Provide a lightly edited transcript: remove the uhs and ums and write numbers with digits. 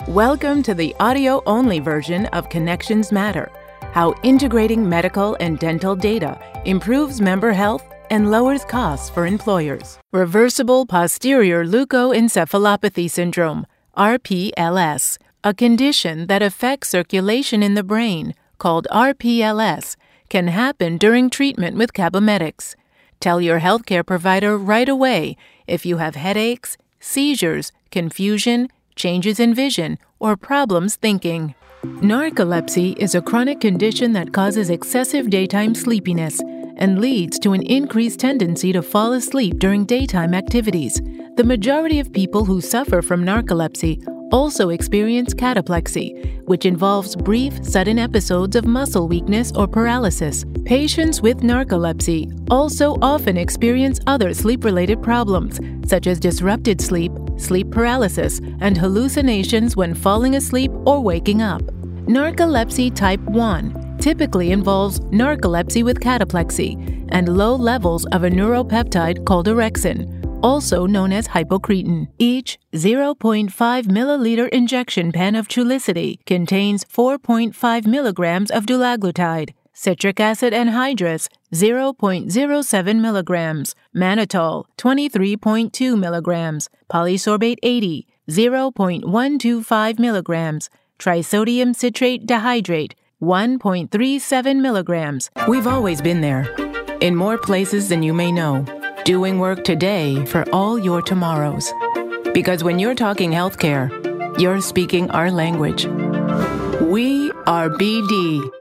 Welcome to the audio-only version of Connections Matter, how integrating medical and dental data improves member health and lowers costs for employers. Reversible posterior leukoencephalopathy syndrome, RPLS, a condition that affects circulation in the brain, called RPLS, can happen during treatment with Cabometyx. Tell your healthcare provider right away if you have headaches, seizures, confusion, changes in vision, or problems thinking. Narcolepsy is a chronic condition that causes excessive daytime sleepiness and leads to an increased tendency to fall asleep during daytime activities. The majority of people who suffer from narcolepsy also experience cataplexy, which involves brief, sudden episodes of muscle weakness or paralysis. Patients with narcolepsy also often experience other sleep-related problems, such as disrupted sleep, sleep paralysis, and hallucinations when falling asleep or waking up. Narcolepsy type 1 typically involves narcolepsy with cataplexy and low levels of a neuropeptide called orexin, also known as hypocretin. Each 0.5 milliliter injection pen of Trulicity contains 4.5 milligrams of dulaglutide, citric acid anhydrous 0.07 milligrams, mannitol 23.2 milligrams, polysorbate 80 0.125 milligrams, trisodium citrate dihydrate 1.37 milligrams. We've always been there, in more places than you may know, doing work today for all your tomorrows. Because when you're talking healthcare, you're speaking our language. We are BD.